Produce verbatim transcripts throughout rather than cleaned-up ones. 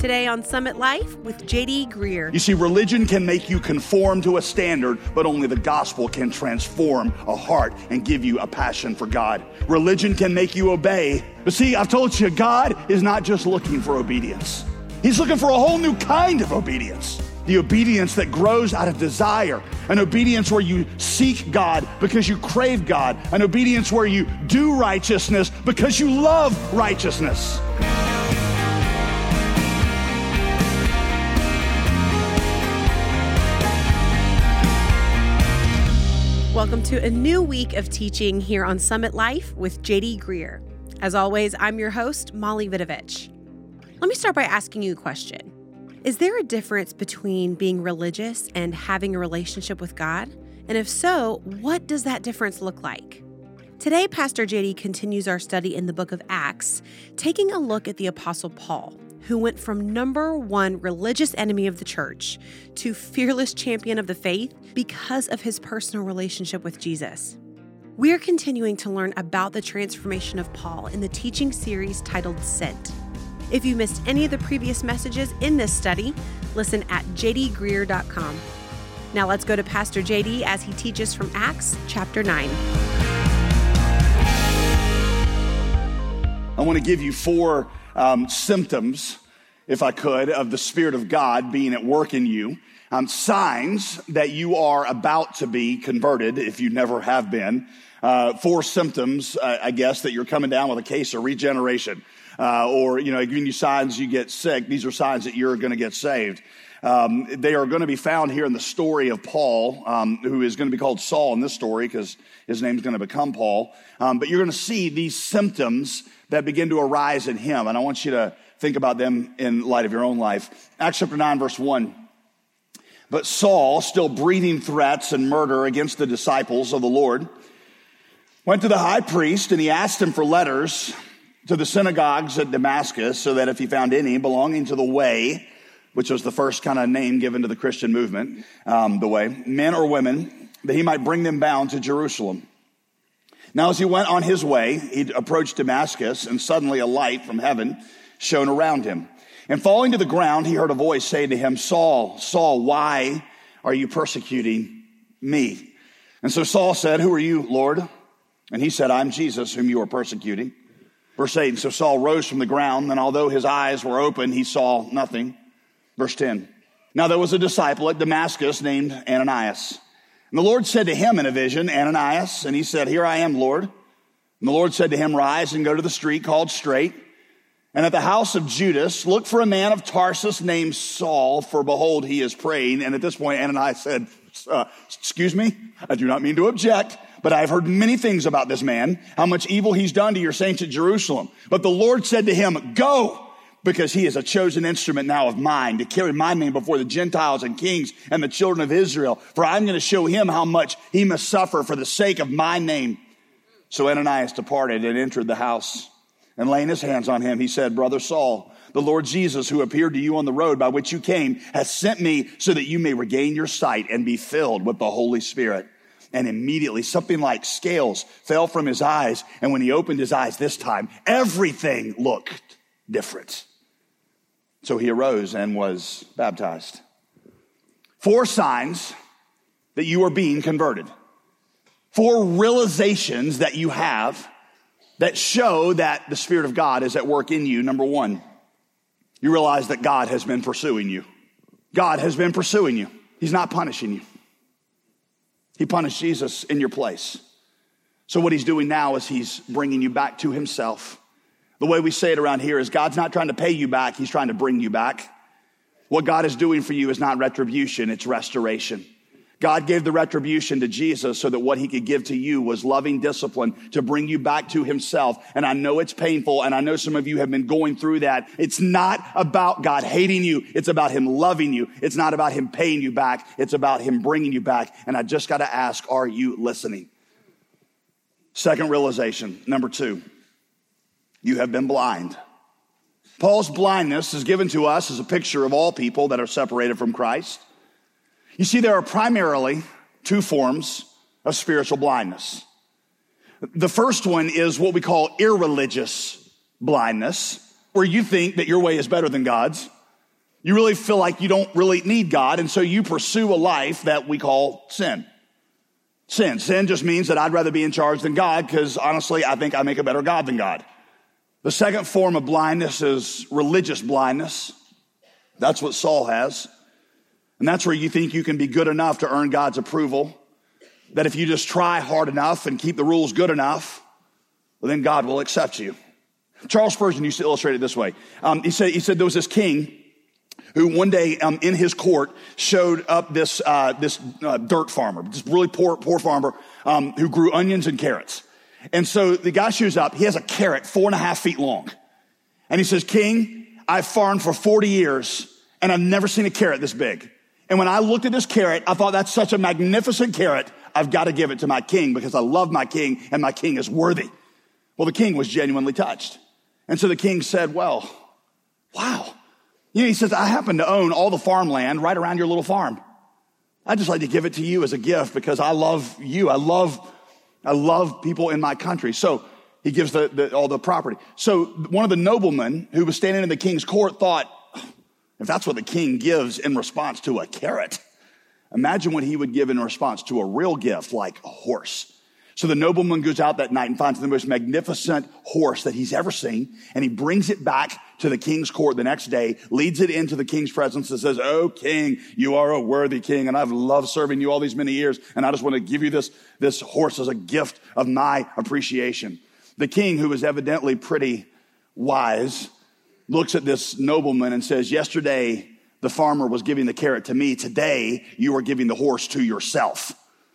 Today on Summit Life with J D Greer. You see, religion can make you conform to a standard, but only the gospel can transform a heart and give you a passion for God. Religion can make you obey. But see, I've told you, God is not just looking for obedience. He's looking for a whole new kind of obedience. The obedience that grows out of desire. An obedience where you seek God because you crave God. An obedience where you do righteousness because you love righteousness. Welcome to a new week of teaching here on Summit Life with J D Greer. As always, I'm your host, Molly Vidovich. Let me start by asking you a question. Is there a difference between being religious and having a relationship with God? And if so, what does that difference look like? Today, Pastor J D continues our study in the book of Acts, taking a look at the Apostle Paul, who went from number one religious enemy of the church to fearless champion of the faith because of his personal relationship with Jesus. We're continuing to learn about the transformation of Paul in the teaching series titled Sent. If you missed any of the previous messages in this study, listen at j d greer dot com. Now let's go to Pastor J D as he teaches from Acts chapter nine. I want to give you four um, symptoms, if I could, of the Spirit of God being at work in you. Um, signs that you are about to be converted if you never have been. Uh, four symptoms, uh, I guess, that you're coming down with a case of regeneration. Uh, or, you know, giving you signs you get sick. These are signs that you're going to get saved. Um, they are going to be found here in the story of Paul, um, who is going to be called Saul in this story because his name's going to become Paul. Um, but you're going to see these symptoms that begin to arise in him. And I want you to think about them in light of your own life. Acts chapter nine, verse one. But Saul, still breathing threats and murder against the disciples of the Lord, went to the high priest and he asked him for letters to the synagogues at Damascus, so that if he found any belonging to the way, which was the first kind of name given to the Christian movement, um, the way, men or women, that he might bring them bound to Jerusalem. Now, as he went on his way, he approached Damascus, and suddenly a light from heaven shone around him. And falling to the ground, he heard a voice say to him, Saul, Saul, why are you persecuting me? And so Saul said, who are you, Lord? And he said, I'm Jesus, whom you are persecuting. Verse eight, and so Saul rose from the ground, and although his eyes were open, he saw nothing. Verse ten, now there was a disciple at Damascus named Ananias. And the Lord said to him in a vision, Ananias, and he said, here I am, Lord. And the Lord said to him, rise and go to the street called Straight, and at the house of Judas, look for a man of Tarsus named Saul, for behold, he is praying. And at this point, Ananias said, uh, excuse me, I do not mean to object, but I've heard many things about this man, how much evil he's done to your saints at Jerusalem. But the Lord said to him, go, because he is a chosen instrument now of mine to carry my name before the Gentiles and kings and the children of Israel. For I'm going to show him how much he must suffer for the sake of my name. So Ananias departed and entered the house, and laying his hands on him, he said, Brother Saul, the Lord Jesus, who appeared to you on the road by which you came, has sent me so that you may regain your sight and be filled with the Holy Spirit. And immediately something like scales fell from his eyes. And when he opened his eyes this time, everything looked different. So he arose and was baptized. Four signs that you are being converted. Four realizations that you have that show that the Spirit of God is at work in you. Number one, you realize that God has been pursuing you. God has been pursuing you. He's not punishing you. He punished Jesus in your place. So what he's doing now is he's bringing you back to himself. The way we say it around here is God's not trying to pay you back. He's trying to bring you back. What God is doing for you is not retribution. It's restoration. God gave the retribution to Jesus so that what he could give to you was loving discipline to bring you back to himself. And I know it's painful, and I know some of you have been going through that. It's not about God hating you. It's about him loving you. It's not about him paying you back. It's about him bringing you back. And I just got to ask, are you listening? Second realization, number two, you have been blind. Paul's blindness is given to us as a picture of all people that are separated from Christ. You see, there are primarily two forms of spiritual blindness. The first one is what we call irreligious blindness, where you think that your way is better than God's. You really feel like you don't really need God, and so you pursue a life that we call sin. Sin. Sin just means that I'd rather be in charge than God because, honestly, I think I make a better God than God. The second form of blindness is religious blindness. That's what Saul has. And that's where you think you can be good enough to earn God's approval, that if you just try hard enough and keep the rules good enough, well, then God will accept you. Charles Spurgeon used to illustrate it this way. Um, he said, he said there was this king who one day um, in his court showed up this uh, this uh, dirt farmer, this really poor poor farmer um, who grew onions and carrots. And so the guy shows up. He has a carrot four and a half feet long. And he says, King, I've farmed for forty years, and I've never seen a carrot this big. And when I looked at this carrot, I thought, that's such a magnificent carrot. I've got to give it to my king because I love my king, and my king is worthy. Well, the king was genuinely touched. And so the king said, well, wow. You know, he says, I happen to own all the farmland right around your little farm. I'd just like to give it to you as a gift because I love you. I love, I love people in my country. So he gives the, the, all the property. So one of the noblemen who was standing in the king's court thought, if that's what the king gives in response to a carrot, imagine what he would give in response to a real gift like a horse. So the nobleman goes out that night and finds the most magnificent horse that he's ever seen, and he brings it back to the king's court the next day, leads it into the king's presence and says, oh, king, you are a worthy king, and I've loved serving you all these many years, and I just want to give you this, this horse as a gift of my appreciation. The king, who is evidently pretty wise, looks at this nobleman and says, yesterday the farmer was giving the carrot to me. Today you are giving the horse to yourself.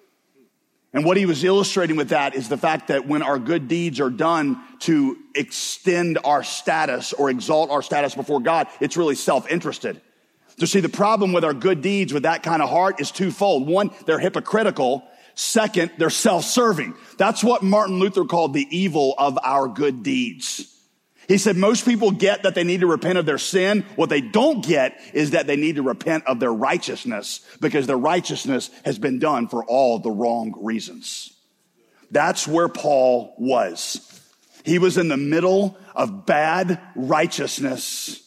And what he was illustrating with that is the fact that when our good deeds are done to extend our status or exalt our status before God, it's really self-interested. So see, the problem with our good deeds with that kind of heart is twofold. One, they're hypocritical. Second, they're self-serving. That's what Martin Luther called the evil of our good deeds. He said most people get that they need to repent of their sin. What they don't get is that they need to repent of their righteousness because their righteousness has been done for all the wrong reasons. That's where Paul was. He was in the middle of bad righteousness,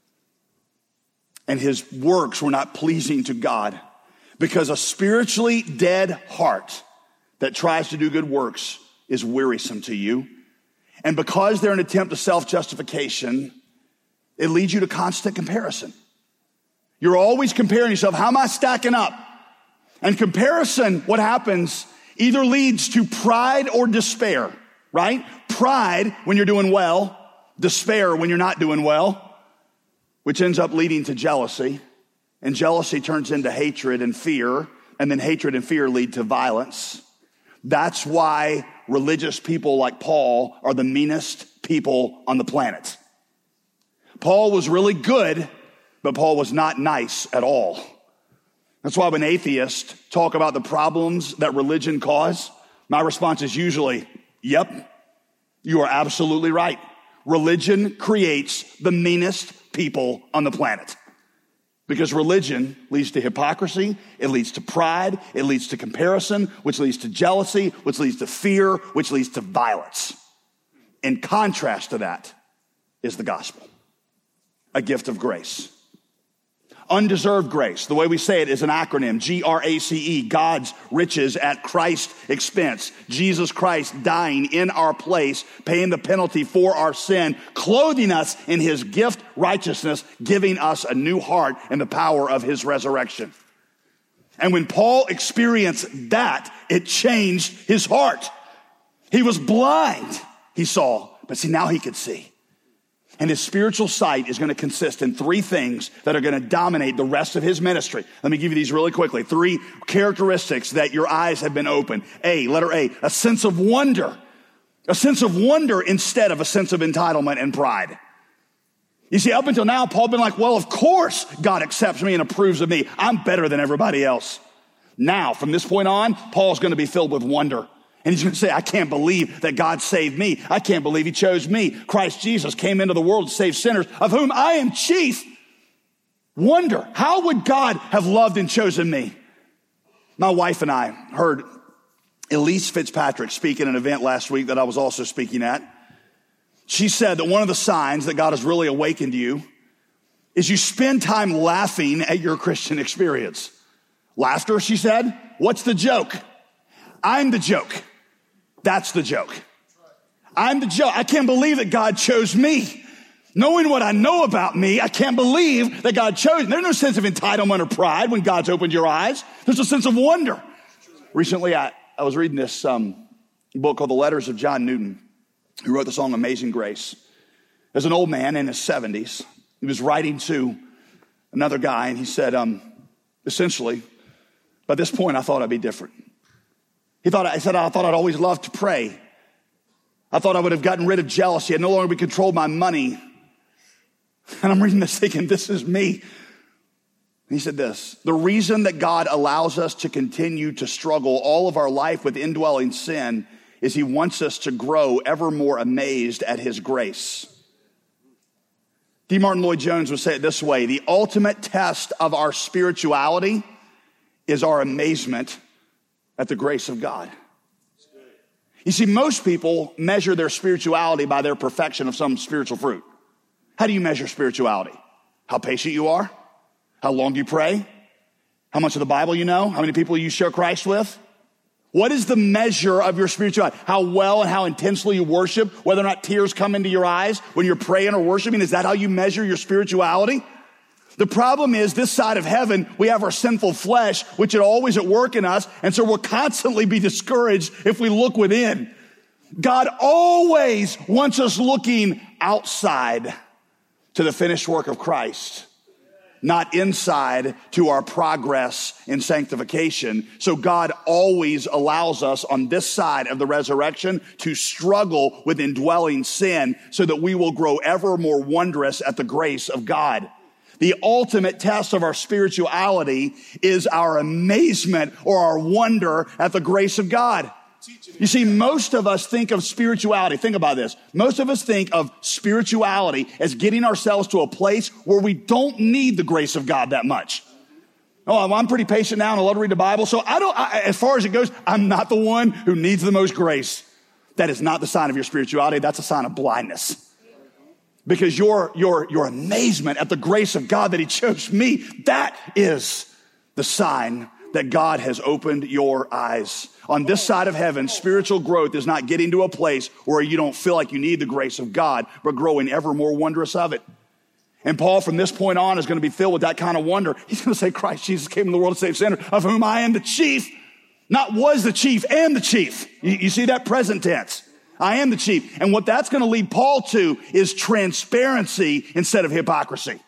and his works were not pleasing to God because a spiritually dead heart that tries to do good works is wearisome to you. And because they're an attempt to self-justification, it leads you to constant comparison. You're always comparing yourself. How am I stacking up? And comparison, what happens, either leads to pride or despair, right? Pride when you're doing well, despair when you're not doing well, which ends up leading to jealousy. And jealousy turns into hatred and fear, and then hatred and fear lead to violence. That's why religious people like Paul are the meanest people on the planet. Paul was really good, but Paul was not nice at all. That's why when atheists talk about the problems that religion cause, my response is usually, yep, you are absolutely right. Religion creates the meanest people on the planet. Because religion leads to hypocrisy, it leads to pride, it leads to comparison, which leads to jealousy, which leads to fear, which leads to violence. In contrast to that is the gospel, a gift of grace. Undeserved grace, the way we say it is an acronym, G R A C E, God's riches at Christ's expense. Jesus Christ dying in our place, paying the penalty for our sin, clothing us in his gift righteousness, giving us a new heart and the power of his resurrection. And when Paul experienced that, it changed his heart. He was blind, he saw, but see, now he could see. And his spiritual sight is going to consist in three things that are going to dominate the rest of his ministry. Let me give you these really quickly. Three characteristics that your eyes have been opened. A, letter A, a sense of wonder. A sense of wonder instead of a sense of entitlement and pride. You see, up until now, Paul had been like, well, of course God accepts me and approves of me. I'm better than everybody else. Now, from this point on, Paul's going to be filled with wonder. And he's going to say, I can't believe that God saved me. I can't believe he chose me. Christ Jesus came into the world to save sinners, of whom I am chief. Wonder, how would God have loved and chosen me? My wife and I heard Elise Fitzpatrick speak at an event last week that I was also speaking at. She said that one of the signs that God has really awakened you is you spend time laughing at your Christian experience. Laughter, she said. What's the joke? I'm the joke. That's the joke. I'm the joke. I can't believe that God chose me. Knowing what I know about me, I can't believe that God chose me. There's no sense of entitlement or pride when God's opened your eyes. There's a sense of wonder. Recently, I, I was reading this um, book called The Letters of John Newton, who wrote the song Amazing Grace. There's an old man in his seventies. He was writing to another guy, and he said, um, essentially, by this point, I thought I'd be different. He thought, I said, I thought I'd always loved to pray. I thought I would have gotten rid of jealousy. I'd no longer be controlled by money. And I'm reading this thinking, this is me. He said this, the reason that God allows us to continue to struggle all of our life with indwelling sin is he wants us to grow ever more amazed at his grace. D. Martin Lloyd-Jones would say it this way, the ultimate test of our spirituality is our amazement at the grace of God. You see, most people measure their spirituality by their perfection of some spiritual fruit. How do you measure spirituality? How patient you are? How long you pray? How much of the Bible you know? How many people you share Christ with? What is the measure of your spirituality? How well and how intensely you worship? Whether or not tears come into your eyes when you're praying or worshiping? Is that how you measure your spirituality? The problem is this side of heaven, we have our sinful flesh, which is always at work in us. And so we'll constantly be discouraged if we look within. God always wants us looking outside to the finished work of Christ, not inside to our progress in sanctification. So God always allows us on this side of the resurrection to struggle with indwelling sin so that we will grow ever more wondrous at the grace of God. The ultimate test of our spirituality is our amazement or our wonder at the grace of God. You see, most of us think of spirituality. Think about this. Most of us think of spirituality as getting ourselves to a place where we don't need the grace of God that much. Oh, I'm pretty patient now and I love to read the Bible. So I don't, I, as far as it goes, I'm not the one who needs the most grace. That is not the sign of your spirituality. That's a sign of blindness. Because your, your, your amazement at the grace of God that he chose me, that is the sign that God has opened your eyes. On this side of heaven, spiritual growth is not getting to a place where you don't feel like you need the grace of God, but growing ever more wondrous of it. And Paul, from this point on, is going to be filled with that kind of wonder. He's going to say, Christ Jesus came in the world to save sinners, of whom I am the chief. Not was the chief, am the chief. You, you see that present tense. I am the chief. And what that's going to lead Paul to is transparency instead of hypocrisy.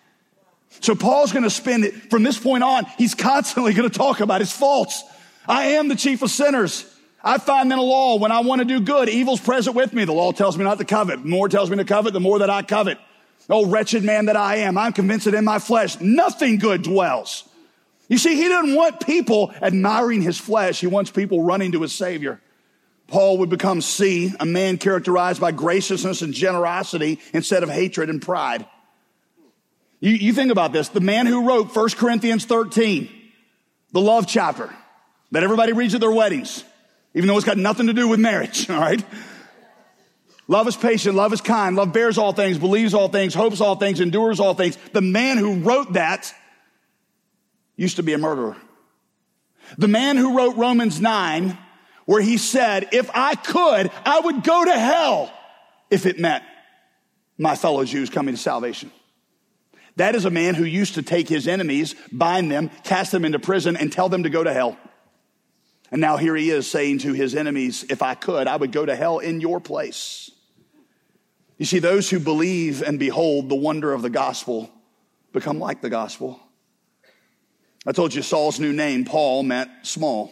So Paul's going to spend it, from this point on, he's constantly going to talk about his faults. I am the chief of sinners. I find in a law when I want to do good, evil's present with me. The law tells me not to covet. The more tells me to covet, the more that I covet. Oh, wretched man that I am. I'm convinced that in my flesh, nothing good dwells. You see, he doesn't want people admiring his flesh. He wants people running to his Savior. Paul would become C, a man characterized by graciousness and generosity instead of hatred and pride. You, you think about this. The man who wrote First Corinthians thirteen, the love chapter that everybody reads at their weddings, even though it's got nothing to do with marriage, all right? Love is patient, love is kind, love bears all things, believes all things, hopes all things, endures all things. The man who wrote that used to be a murderer. The man who wrote Romans nine, where he said, if I could, I would go to hell if it meant my fellow Jews coming to salvation. That is a man who used to take his enemies, bind them, cast them into prison, and tell them to go to hell. And now here he is saying to his enemies, if I could, I would go to hell in your place. You see, those who believe and behold the wonder of the gospel become like the gospel. I told you Saul's new name, Paul, meant small.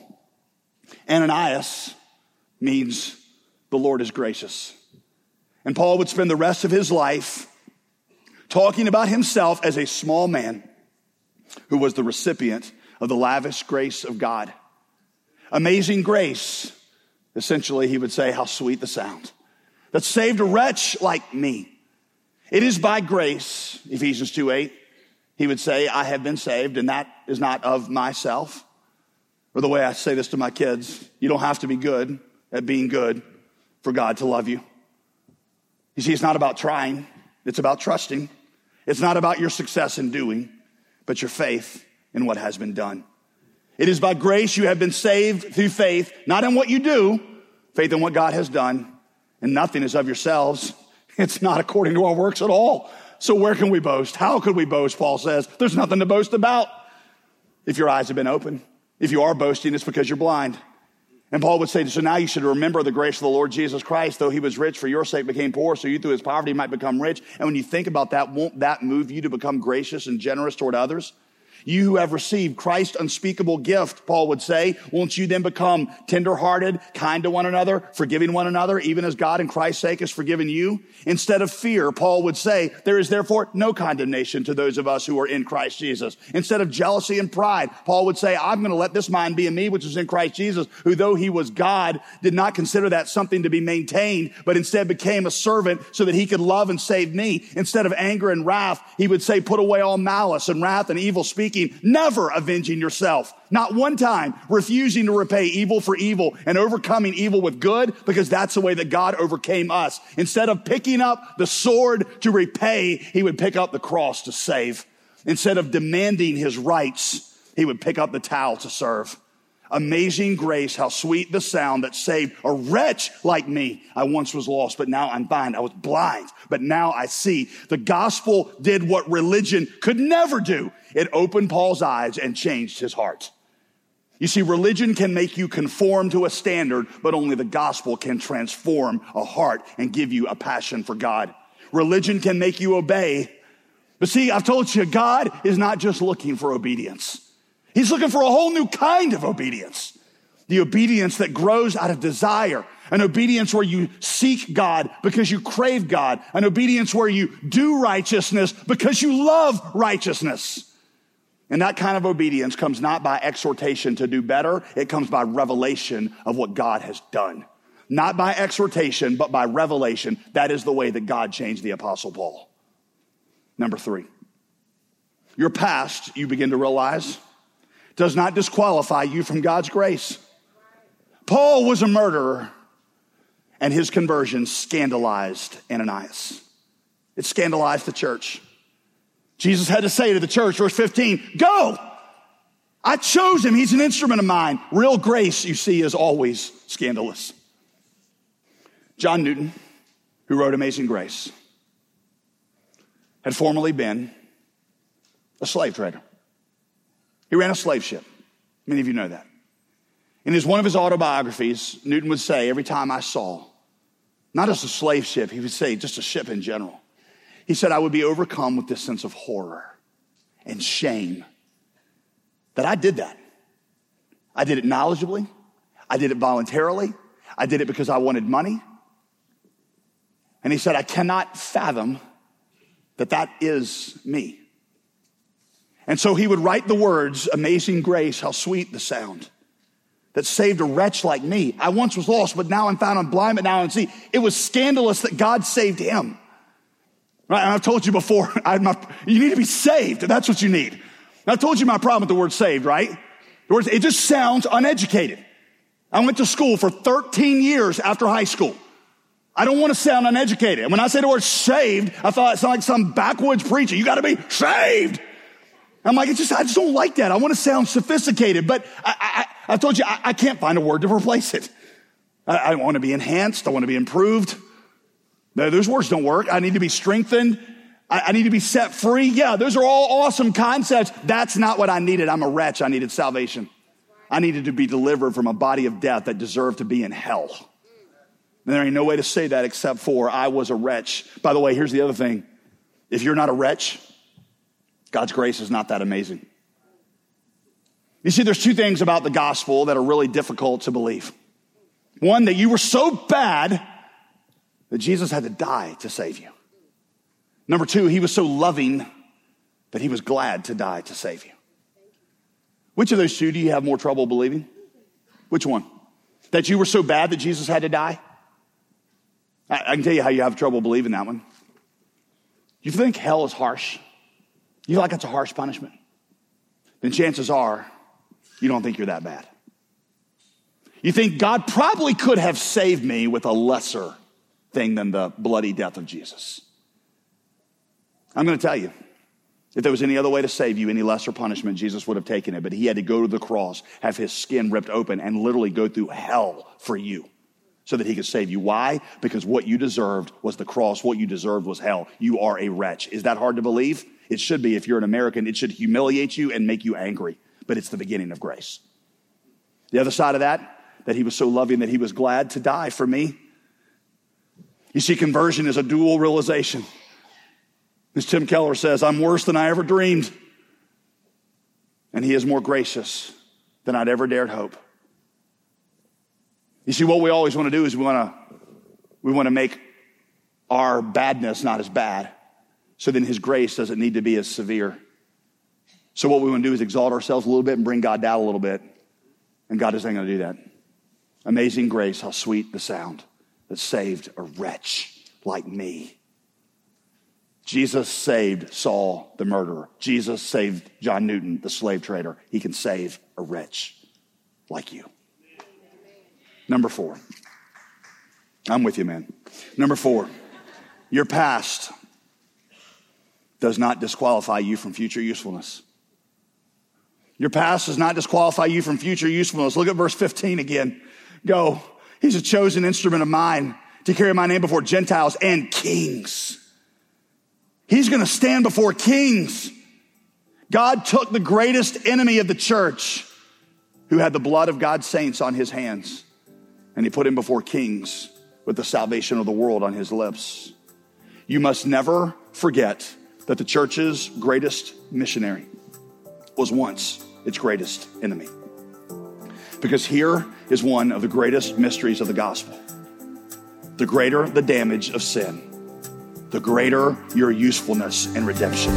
Ananias means the Lord is gracious. And Paul would spend the rest of his life talking about himself as a small man who was the recipient of the lavish grace of God. Amazing grace, essentially, he would say, how sweet the sound that saved a wretch like me. It is by grace, Ephesians two eight, he would say, I have been saved, and that is not of myself. Or the way I say this to my kids, you don't have to be good at being good for God to love you. You see, it's not about trying. It's about trusting. It's not about your success in doing, but your faith in what has been done. It is by grace you have been saved through faith, not in what you do, faith in what God has done, and nothing is of yourselves. It's not according to our works at all. So where can we boast? How could we boast, Paul says? There's nothing to boast about. If your eyes have been opened, if you are boasting, it's because you're blind. And Paul would say, so now you should remember the grace of the Lord Jesus Christ, though he was rich, for your sake became poor, so you through his poverty might become rich. And when you think about that, won't that move you to become gracious and generous toward others? You who have received Christ's unspeakable gift, Paul would say, won't you then become tenderhearted, kind to one another, forgiving one another, even as God in Christ's sake has forgiven you? Instead of fear, Paul would say, there is therefore no condemnation to those of us who are in Christ Jesus. Instead of jealousy and pride, Paul would say, I'm going to let this mind be in me, which is in Christ Jesus, who though he was God, did not consider that something to be maintained, but instead became a servant so that he could love and save me. Instead of anger and wrath, he would say, put away all malice and wrath and evil speaking, never avenging yourself, not one time, refusing to repay evil for evil and overcoming evil with good, because that's the way that God overcame us. Instead of picking up the sword to repay, he would pick up the cross to save. Instead of demanding his rights, he would pick up the towel to serve. Amazing grace, how sweet the sound that saved a wretch like me. I once was lost, but now I'm found. I was blind, but now I see. The gospel did what religion could never do. It opened Paul's eyes and changed his heart. You see, religion can make you conform to a standard, but only the gospel can transform a heart and give you a passion for God. Religion can make you obey. But see, I've told you, God is not just looking for obedience. He's looking for a whole new kind of obedience. The obedience that grows out of desire. An obedience where you seek God because you crave God. An obedience where you do righteousness because you love righteousness. And that kind of obedience comes not by exhortation to do better. It comes by revelation of what God has done. Not by exhortation, but by revelation. That is the way that God changed the Apostle Paul. Number three, your past, you begin to realize, does not disqualify you from God's grace. Paul was a murderer, and his conversion scandalized Ananias. It scandalized the church. Jesus had to say to the church, verse fifteen, go! I chose him. He's an instrument of mine. Real grace, you see, is always scandalous. John Newton, who wrote Amazing Grace, had formerly been a slave trader. He ran a slave ship. Many of you know that. In his, one of his autobiographies, Newton would say, every time I saw, not just a slave ship, he would say just a ship in general. He said, I would be overcome with this sense of horror and shame that I did that. I did it knowledgeably. I did it voluntarily. I did it because I wanted money. And he said, I cannot fathom that that is me. And so he would write the words, amazing grace, how sweet the sound that saved a wretch like me. I once was lost, but now I'm found. I'm blind, but now I see. It was scandalous that God saved him. Right? And I've told you before, I, my, you need to be saved. That's what you need. And I told you my problem with the word saved, right? The word, it just sounds uneducated. I went to school for thirteen years after high school. I don't want to sound uneducated. And when I say the word saved, I thought it sounded like some backwoods preacher. You got to be saved. I'm like, it's just, I just don't like that. I want to sound sophisticated, but I, I, I told you, I, I can't find a word to replace it. I, I want to be enhanced. I want to be improved. No, those words don't work. I need to be strengthened. I, I need to be set free. Yeah, those are all awesome concepts. That's not what I needed. I'm a wretch. I needed salvation. I needed to be delivered from a body of death that deserved to be in hell. And there ain't no way to say that except for I was a wretch. By the way, here's the other thing. If you're not a wretch, God's grace is not that amazing. You see, there's two things about the gospel that are really difficult to believe. One, that you were so bad that Jesus had to die to save you. Number two, he was so loving that he was glad to die to save you. Which of those two do you have more trouble believing? Which one? That you were so bad that Jesus had to die? I, I can tell you how you have trouble believing that one. You think hell is harsh? You feel like it's a harsh punishment? Then chances are you don't think you're that bad. You think God probably could have saved me with a lesser thing than the bloody death of Jesus. I'm going to tell you, if there was any other way to save you, any lesser punishment, Jesus would have taken it. But he had to go to the cross, have his skin ripped open, and literally go through hell for you so that he could save you. Why? Because what you deserved was the cross. What you deserved was hell. You are a wretch. Is that hard to believe? It should be. If you're an American, it should humiliate you and make you angry. But it's the beginning of grace. The other side of that, that he was so loving that he was glad to die for me. You see, conversion is a dual realization. As Tim Keller says, I'm worse than I ever dreamed. And he is more gracious than I'd ever dared hope. You see, what we always want to do is we want to we want to make our badness not as bad. So then his grace doesn't need to be as severe. So what we want to do is exalt ourselves a little bit and bring God down a little bit. And God isn't going to do that. Amazing grace, how sweet the sound that saved a wretch like me. Jesus saved Saul, the murderer. Jesus saved John Newton, the slave trader. He can save a wretch like you. Number four. I'm with you, man. Number four. Your past does not disqualify you from future usefulness. Your past does not disqualify you from future usefulness. Look at verse fifteen again. Go. He's a chosen instrument of mine to carry my name before Gentiles and kings. He's going to stand before kings. God took the greatest enemy of the church, who had the blood of God's saints on his hands, and he put him before kings with the salvation of the world on his lips. You must never forget that the church's greatest missionary was once its greatest enemy. Because here is one of the greatest mysteries of the gospel. The greater the damage of sin, the greater your usefulness and redemption.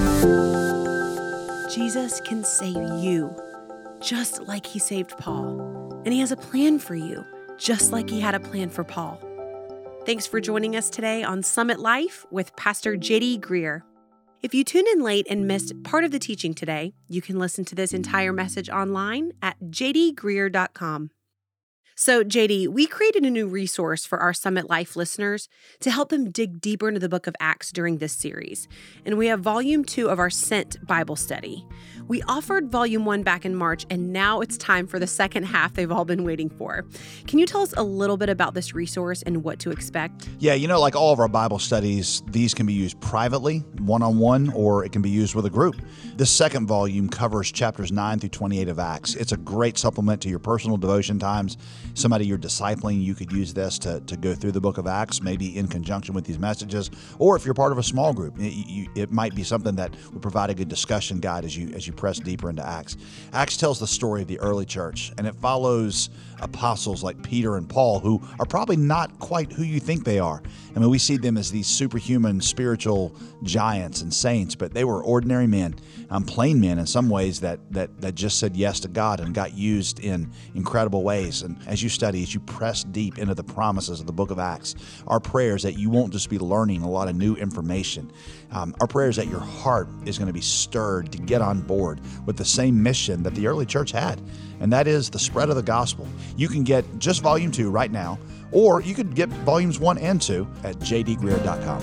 Jesus can save you just like he saved Paul. And he has a plan for you just like he had a plan for Paul. Thanks for joining us today on Summit Life with Pastor J D Greer. If you tuned in late and missed part of the teaching today, you can listen to this entire message online at j d greer dot com. So, J D, we created a new resource for our Summit Life listeners to help them dig deeper into the book of Acts during this series. And we have volume two of our Sent Bible study. We offered volume one back in March, and now it's time for the second half they've all been waiting for. Can you tell us a little bit about this resource and what to expect? Yeah, you know, like all of our Bible studies, these can be used privately, one-on-one, or it can be used with a group. This second volume covers chapters nine through twenty-eight of Acts. It's a great supplement to your personal devotion times. Somebody you're discipling, you could use this to, to go through the book of Acts, maybe in conjunction with these messages, or if you're part of a small group, it, you, it might be something that would provide a good discussion guide as you as you press deeper into Acts. Acts tells the story of the early church, and it follows apostles like Peter and Paul, who are probably not quite who you think they are. I mean, we see them as these superhuman spiritual giants and saints, but they were ordinary men, um, plain men in some ways that that that just said yes to God and got used in incredible ways. And as you study, as you press deep into the promises of the book of Acts, our prayer is that you won't just be learning a lot of new information. Um, our prayer is that your heart is going to be stirred to get on board with the same mission that the early church had, and that is the spread of the gospel. You can get just volume two right now, or you could get volumes one and two at j d greer dot com.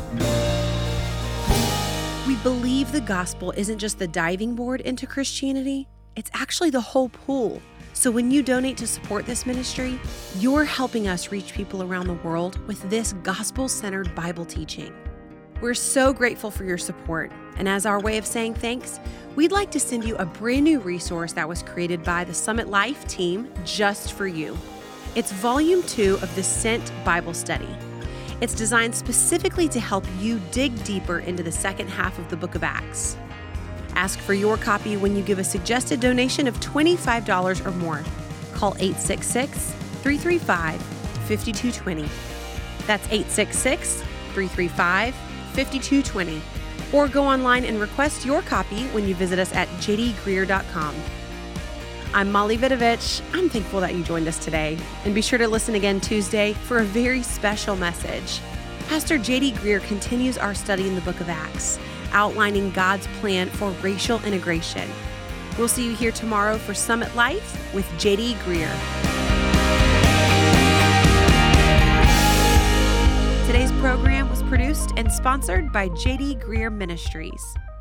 We believe the gospel isn't just the diving board into Christianity, it's actually the whole pool. So when you donate to support this ministry, you're helping us reach people around the world with this gospel-centered Bible teaching. We're so grateful for your support, and as our way of saying thanks, we'd like to send you a brand new resource that was created by the Summit Life team just for you. It's volume two of the Sent Bible study. It's designed specifically to help you dig deeper into the second half of the book of Acts. Ask for your copy when you give a suggested donation of twenty-five dollars or more. Call eight six six, three three five, five two two zero. That's eight six six, three three five, five two two zero. Or go online and request your copy when you visit us at j d greer dot com. I'm Molly Vidovich. I'm thankful that you joined us today. And be sure to listen again Tuesday for a very special message. Pastor J D Greer continues our study in the book of Acts, outlining God's plan for racial integration. We'll see you here tomorrow for Summit Life with J D Greer. Today's program was produced and sponsored by J D Greer Ministries.